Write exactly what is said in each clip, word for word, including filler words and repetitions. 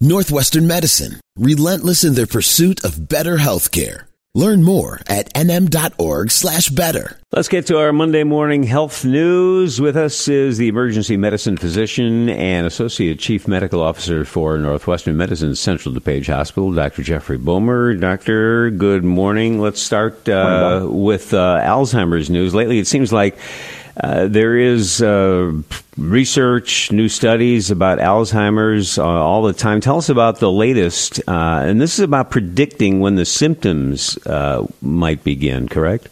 Northwestern Medicine, relentless in their pursuit of better healthcare. Learn more at nm.org slash better. Let's get to our Monday morning health news. With us is the emergency medicine physician and associate chief medical officer for Northwestern Medicine's Central DuPage Hospital, Doctor Jeffrey Bomer. Doctor, good morning. Let's start uh, morning, with uh, Alzheimer's news. Lately, it seems like Uh, there is uh, research, new studies about Alzheimer's uh, all the time. Tell us about the latest, uh, and this is about predicting when the symptoms uh, might begin, correct?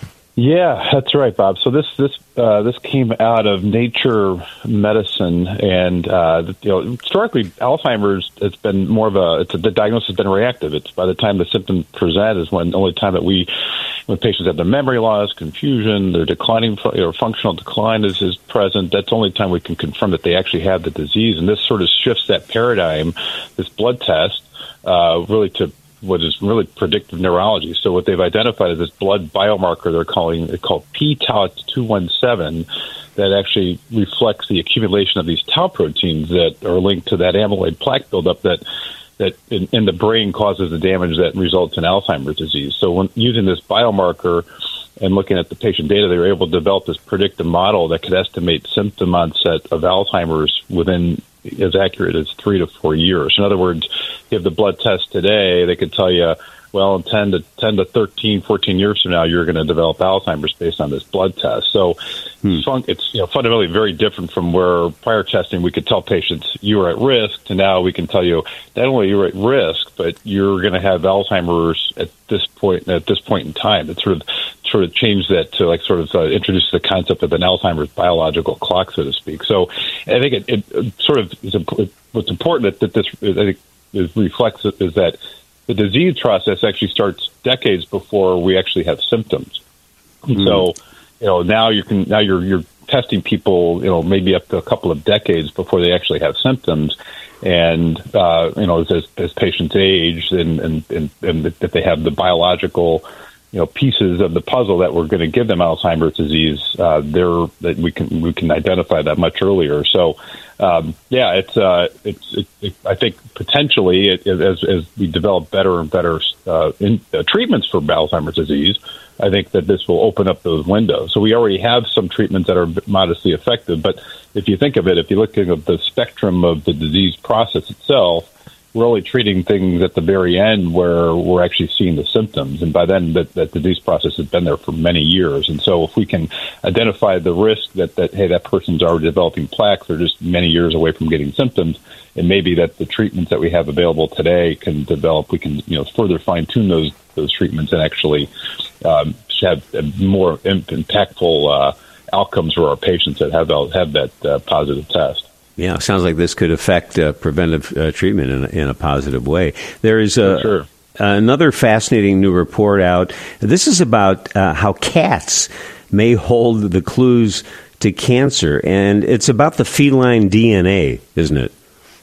Yeah, that's right, Bob. So this this uh, this came out of Nature Medicine, and uh, you know, historically, Alzheimer's has been more of a it's a, the diagnosis has been reactive. It's by the time the symptoms present is when the only time that we when patients have their memory loss, confusion, their declining or functional decline is, is present. That's the only time we can confirm that they actually have the disease, and this sort of shifts that paradigm. This blood test uh, really to what is really predictive neurology. So what they've identified is this blood biomarker they're calling it called p tau two seventeen that actually reflects the accumulation of these tau proteins that are linked to that amyloid plaque buildup that that in, in the brain causes the damage that results in Alzheimer's disease. So when using this biomarker and looking at the patient data, they were able to develop this predictive model that could estimate symptom onset of Alzheimer's within as accurate as three to four years. In other words, you have the blood test today, they could tell you, well, in ten to thirteen, fourteen years from now, you're going to develop Alzheimer's based on this blood test. So hmm. it's you know fundamentally very different from where prior testing we could tell patients you are at risk to now we can tell you not only you're at risk, but you're going to have Alzheimer's at this point at this point in time. It sort of sort of changed that to like sort of uh, introduce the concept of an Alzheimer's biological clock, so to speak. So I think it, it, it sort of is it, what's important that, that this I think is reflects is that the disease process actually starts decades before we actually have symptoms. Mm-hmm. So, you know, now you can now you're you're testing people, you know, maybe up to a couple of decades before they actually have symptoms, and uh, you know, as as patients age and and and, and that they have the biological, you know, pieces of the puzzle that we're going to give them Alzheimer's disease, uh, there that we can we can identify that much earlier. So, um, yeah, it's uh, it's it, it, I think potentially it, as as we develop better and better uh, in, uh, treatments for Alzheimer's disease, I think that this will open up those windows. So we already have some treatments that are modestly effective, but if you think of it, if you're looking at the spectrum of the disease process itself, we're only treating things at the very end where we're actually seeing the symptoms. And by then, that, that disease process has been there for many years. And so if we can identify the risk that, that, hey, that person's already developing plaques, they're just many years away from getting symptoms, and maybe that the treatments that we have available today can develop, we can, you know, further fine-tune those those treatments and actually um, have more impactful uh, outcomes for our patients that have, have that uh, positive test. Yeah, sounds like this could affect uh, preventive uh, treatment in a, in a positive way. There is a, sure. another fascinating new report out. This is about uh, how cats may hold the clues to cancer, and it's about the feline D N A, isn't it?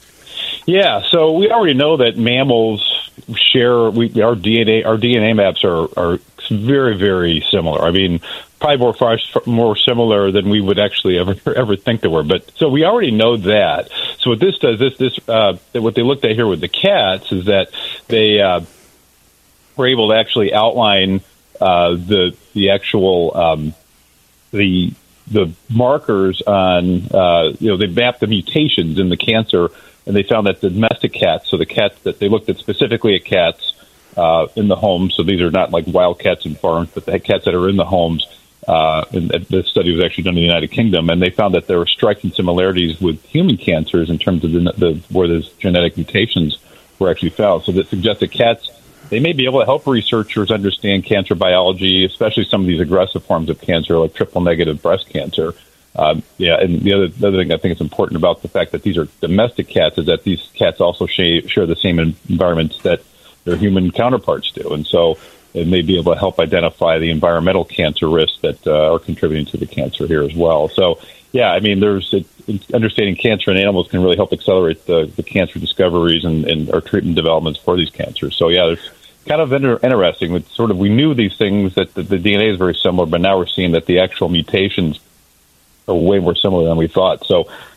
Yeah, so we already know that mammals share we, our D N A. Our D N A maps are, are very, very similar. I mean, probably more far more similar than we would actually ever ever think they were. But so we already know that. So what this does, this this uh, what they looked at here with the cats is that they uh, were able to actually outline uh, the the actual um, the the markers on uh, you know they mapped the mutations in the cancer, and they found that the domestic cats, so the cats that they looked at specifically at cats uh, in the home, so these are not like wild cats in farms, but the cats that are in the homes. Uh, and this study was actually done in the United Kingdom, and they found that there were striking similarities with human cancers in terms of the, the where those genetic mutations were actually found. So that suggests that cats, they may be able to help researchers understand cancer biology, especially some of these aggressive forms of cancer like triple-negative breast cancer. Um, yeah, and the other, the other thing I think is important about the fact that these are domestic cats is that these cats also share, share the same environments that their human counterparts do, and so it may be able to help identify the environmental cancer risks that uh, are contributing to the cancer here as well. So, yeah, I mean, there's it, understanding cancer in animals can really help accelerate the, the cancer discoveries and, and our treatment developments for these cancers. So, yeah, it's kind of inter- interesting. It's sort of we knew these things that the, the D N A is very similar, but now we're seeing that the actual mutations are way more similar than we thought. So,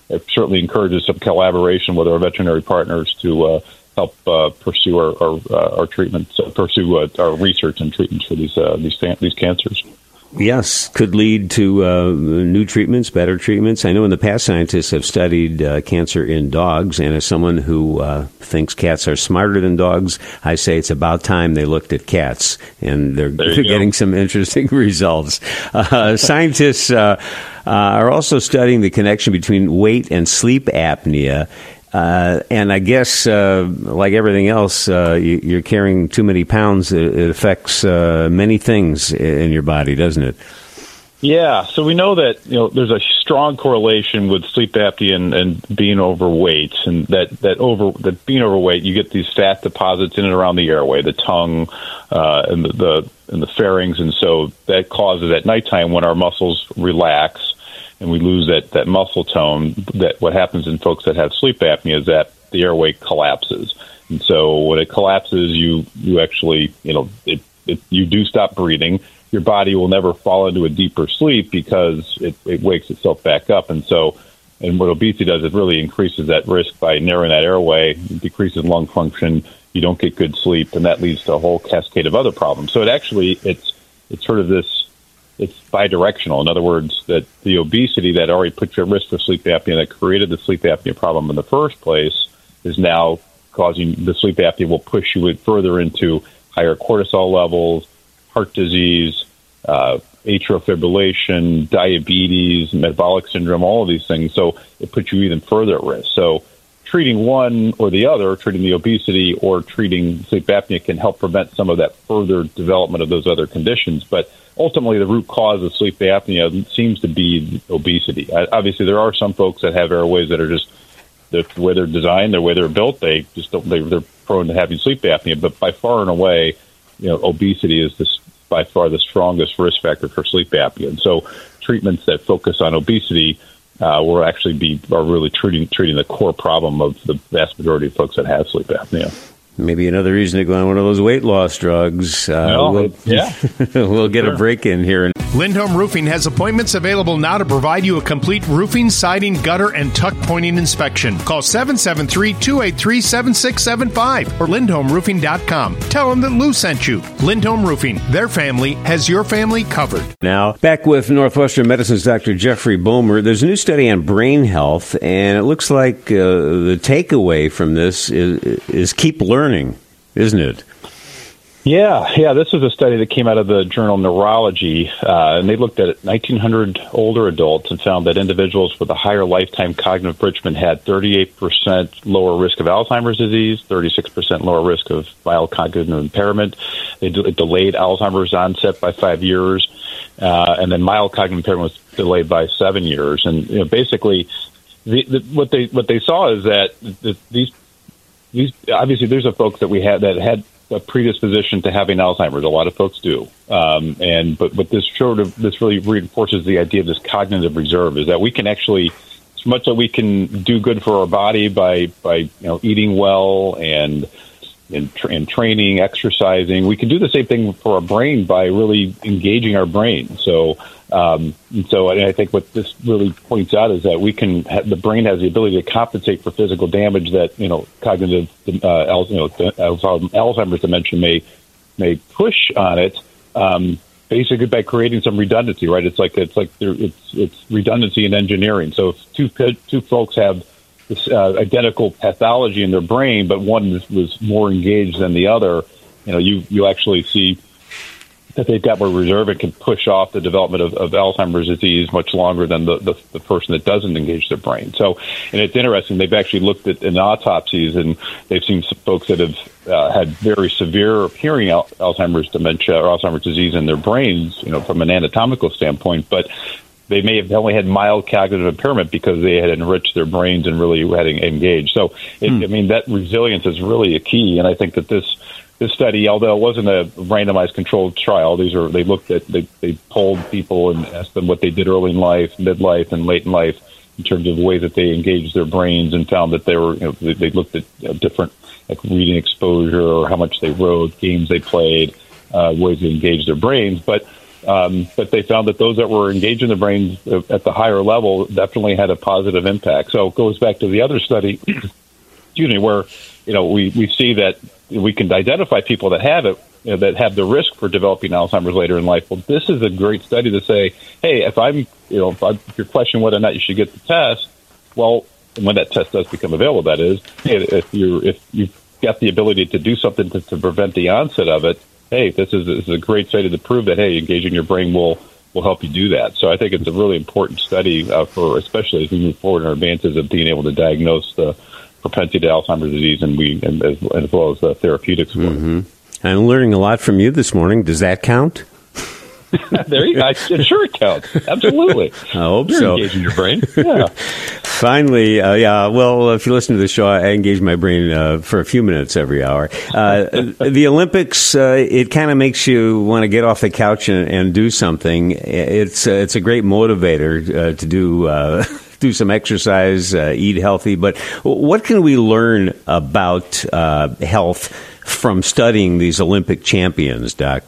it certainly encourages some collaboration with our veterinary partners to uh, help uh, pursue our our, uh, our treatments, uh, pursue uh, our research and treatments for these uh, these these cancers. Yes, could lead to uh, new treatments, better treatments. I know in the past scientists have studied uh, cancer in dogs, and as someone who uh, thinks cats are smarter than dogs, I say it's about time they looked at cats, and they're, they're getting some interesting results. Uh, scientists uh, uh, are also studying the connection between weight and sleep apnea. Uh, and I guess, uh, like everything else, uh, you, you're carrying too many pounds. It, it affects uh, many things in your body, doesn't it? Yeah. So we know that you know there's a strong correlation with sleep apnea and, and being overweight, and that that over that being overweight, you get these fat deposits in and around the airway, the tongue, uh, and the, the and the pharynx, and so that causes at nighttime when our muscles relax and we lose that, that muscle tone, that what happens in folks that have sleep apnea is that the airway collapses. And so when it collapses, you, you actually, you know, it, it, you do stop breathing. Your body will never fall into a deeper sleep because it, it wakes itself back up. And so, and what obesity does, it really increases that risk by narrowing that airway, it decreases lung function, you don't get good sleep, and that leads to a whole cascade of other problems. So it actually, it's, it's sort of this, it's bidirectional. In other words, that the obesity that already put you at risk for sleep apnea, that created the sleep apnea problem in the first place, is now causing the sleep apnea will push you further into higher cortisol levels, heart disease, uh, atrial fibrillation, diabetes, metabolic syndrome, all of these things. So it puts you even further at risk. So treating one or the other, treating the obesity or treating sleep apnea, can help prevent some of that further development of those other conditions. But ultimately, the root cause of sleep apnea seems to be obesity. Obviously, there are some folks that have airways that are just the way they're designed, the way they're built. They just don't. They, they're prone to having sleep apnea. But by far and away, you know, obesity is this, by far the strongest risk factor for sleep apnea. And so, treatments that focus on obesity uh, will actually be are really treating treating the core problem of the vast majority of folks that have sleep apnea. Maybe another reason to go on one of those weight loss drugs. Uh, no, we'll, yeah. we'll get sure. a break in here. Lindholm Roofing has appointments available now to provide you a complete roofing, siding, gutter, and tuck pointing inspection. Call seven seven three, two eight three, seven six seven five or lindholm roofing dot com. Tell them that Lou sent you. Lindholm Roofing, their family has your family covered. Now, back with Northwestern Medicine's Doctor Jeffrey Bomer. There's a new study on brain health, and it looks like uh, the takeaway from this is, is keep learning, isn't it? Yeah, yeah. This was a study that came out of the journal Neurology, uh, and they looked at nineteen hundred older adults and found that individuals with a higher lifetime cognitive enrichment had thirty-eight percent lower risk of Alzheimer's disease, thirty-six percent lower risk of mild cognitive impairment. They de- delayed Alzheimer's onset by five years, uh, and then mild cognitive impairment was delayed by seven years. And you know, basically, the, the, what they what they saw is that the, these these obviously there's a folks that we had that had a predisposition to having Alzheimer's. A lot of folks do, um, and but but this sort of this really reinforces the idea of this cognitive reserve, is that we can actually, as much as we can do good for our body by by you know eating well and and, tra- and training, exercising, we can do the same thing for our brain by really engaging our brain. So. Um, and so and I think what this really points out is that we can have, the brain has the ability to compensate for physical damage that you know cognitive uh, al- you know Alzheimer's dementia may may push on it. Um, basically, by creating some redundancy, right? It's like it's like there, it's it's redundancy in engineering. So if two two folks have this uh, identical pathology in their brain, but one was, was more engaged than the other, you know, you you actually see that they've got more reserve and can push off the development of, of Alzheimer's disease much longer than the, the, the person that doesn't engage their brain. So, and it's interesting, they've actually looked at in autopsies, and they've seen some folks that have uh, had very severe appearing al- Alzheimer's dementia or Alzheimer's disease in their brains, you know, from an anatomical standpoint, but they may have only had mild cognitive impairment because they had enriched their brains and really had engaged. So, it, mm. I mean, that resilience is really a key, and I think that this This study, although it wasn't a randomized controlled trial, these are they looked at they, they polled people and asked them what they did early in life, midlife, and late in life in terms of ways that they engaged their brains, and found that they were you know they, they looked at you know, different like reading exposure or how much they wrote, games they played, uh, ways to engage their brains. But Um, but they found that those that were engaged in the brain at the higher level definitely had a positive impact. So it goes back to the other study, excuse me, where, you know, we, we see that we can identify people that have it, you know, that have the risk for developing Alzheimer's later in life. Well, this is a great study to say, hey, if I'm, you know, if, I, if you're questioning whether or not you should get the test, well, when that test does become available, that is, hey, if you're, if you've got the ability to do something to, to prevent the onset of it, hey, this is, this is a great study to prove that, hey, engaging your brain will, will help you do that. So I think it's a really important study uh, for, especially as we move forward in our advances of being able to diagnose the propensity to Alzheimer's disease, and we, and as, as well as the therapeutics for mm-hmm. it. I'm learning a lot from you this morning. Does that count? There you go. I, sure it counts. Absolutely. I hope You're so. engaging your brain. Yeah. Finally, uh, yeah, well, if you listen to the show, I engage my brain uh, for a few minutes every hour. Uh, the Olympics, uh, it kind of makes you want to get off the couch and, and do something. It's, uh, it's a great motivator uh, to do uh, do some exercise, uh, eat healthy. But what can we learn about uh, health from studying these Olympic champions, Doc?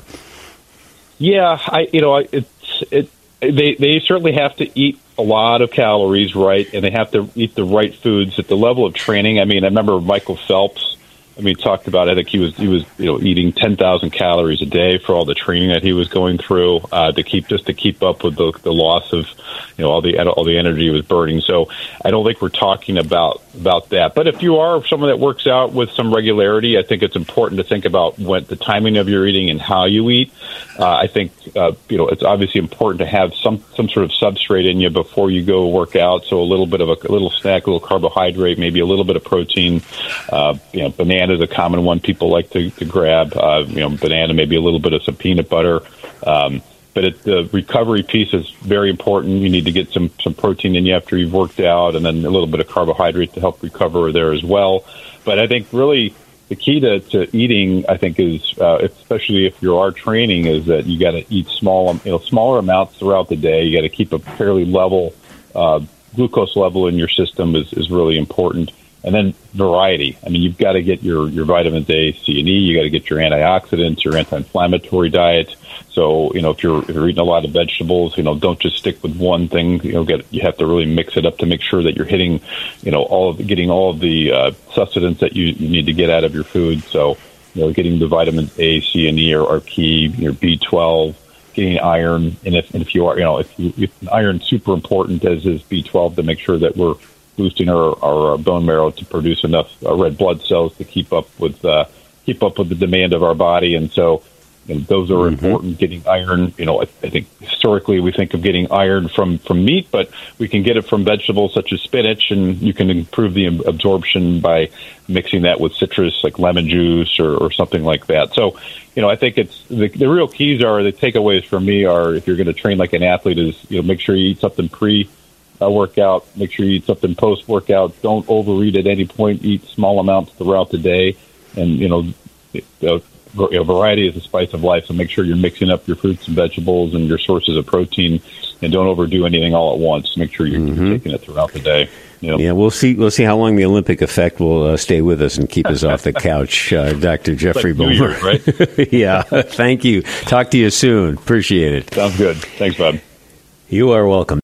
Yeah, I you know it's it they they certainly have to eat a lot of calories, right? And they have to eat the right foods at the level of training. I mean, I remember Michael Phelps. I mean, talked about. I think he was he was you know eating ten thousand calories a day for all the training that he was going through uh, to keep just to keep up with the, the loss of you know all the all the energy he was burning. So I don't think we're talking about about that. But if you are someone that works out with some regularity, I think it's important to think about what the timing of your eating and how you eat. Uh, I think uh, you know it's obviously important to have some some sort of substrate in you before you go work out. So a little bit of a, a little snack, a little carbohydrate, maybe a little bit of protein. Uh, you know, banana is a common one people like to, to grab. Uh, you know, banana, maybe a little bit of some peanut butter. Um, but it, the recovery piece is very important. You need to get some some protein in you after you've worked out, and then a little bit of carbohydrate to help recover there as well. But I think really the key to, to eating, I think, is uh, especially if you are training, is that you got to eat small, you know, smaller amounts throughout the day. You got to keep a fairly level uh, glucose level in your system is, is really important. And then variety. I mean, you've got to get your, your vitamins A, C, and E. You got to get your antioxidants, your anti-inflammatory diet. So, you know, if you're, if you're eating a lot of vegetables, you know, don't just stick with one thing. You know, get you have to really mix it up to make sure that you're hitting, you know, all of getting all of the uh, sustenance that you, you need to get out of your food. So, you know, getting the vitamins A, C, and E are, are key. Your B twelve, getting iron, and if and if you are, you know, if, you, if iron's super important, as is B twelve, to make sure that we're boosting our, our bone marrow to produce enough uh, red blood cells to keep up with uh, keep up with the demand of our body. And so, you know, those are mm-hmm. important. Getting iron, you know, I, I think historically we think of getting iron from, from meat, but we can get it from vegetables such as spinach, and you can improve the absorption by mixing that with citrus like lemon juice or, or something like that. So, you know, I think it's the, the real keys are the takeaways for me are, if you're going to train like an athlete, is, you know, make sure you eat something pre Uh, workout, make sure you eat something post-workout. Don't overeat at any point. Eat small amounts throughout the day. And, you know, uh, you know, variety is the spice of life, so make sure you're mixing up your fruits and vegetables and your sources of protein, and don't overdo anything all at once. Make sure you're, mm-hmm. you're taking it throughout the day. You know? Yeah, we'll see. We'll see how long the Olympic effect will uh, stay with us and keep us off the couch. Uh, Doctor Jeffrey like Bomer, right? Yeah, thank you. Talk to you soon. Appreciate it. Sounds good. Thanks, Bob. You are welcome.